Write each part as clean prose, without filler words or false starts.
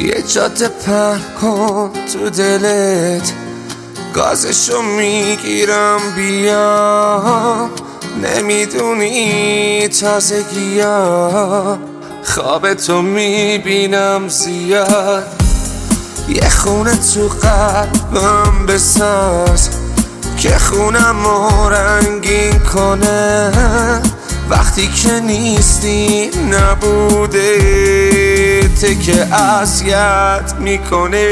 یه جاده پهن کن تو دلت، گازشو میگیرم بیام. نمیدونی تازگی‌ها خواب تو میبینم زیاد. یه خونه تو قلبم بساز که خونم رو رنگین کنه. وقتی که نیستی نبوده که اذیت میکنه.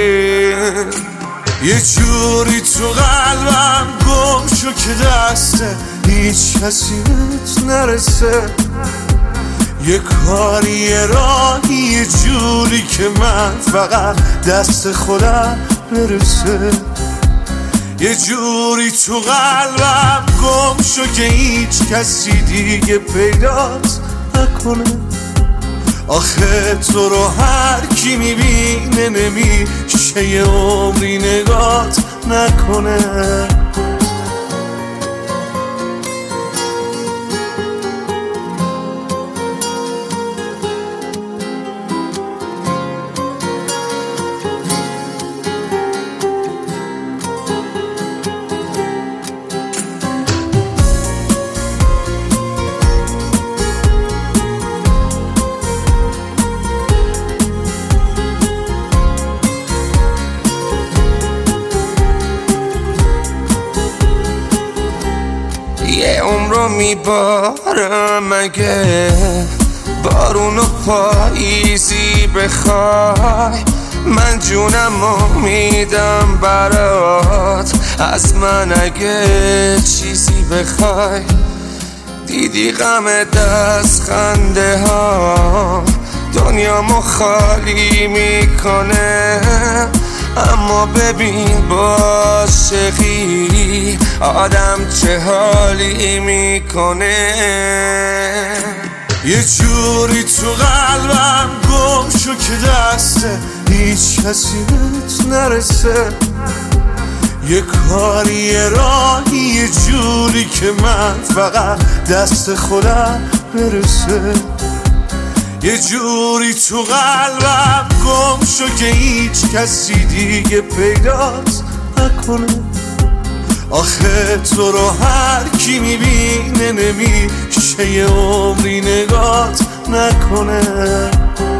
یه جوری تو قلبم گم شو که دسته هیچ کسی بهت نرسه. یه کاری یه راهی یه جوری که من فقط دست خودم برسه. یه جوری تو قلبم گم شو که هیچ کسی دیگه پیدات نکنه. آخه تو رو هر کی میبینه نمیشه یه عمری نگات نکنه. یه عمرو میبارم مگه بارون و پاییزی بخوای. من جونمو میدم برات از من اگه چیزی بخوای. دیدی غم دست خنده ها دنیامو خالی میکنه. اما ببین با عاشقی آدم چه حالی میکنه. یه جوری تو قلبم گم شو که دسته هیچ کسی بهت نرسه. یه کاری یه راهی یه جوری که من فقط دست خودم برسه. یه جوری تو قلبم گم شو که هیچ کسی دیگه پیدات نکنه. آخه تو رو هر کی میبینه نمیشه یه عمری نگات نکنه.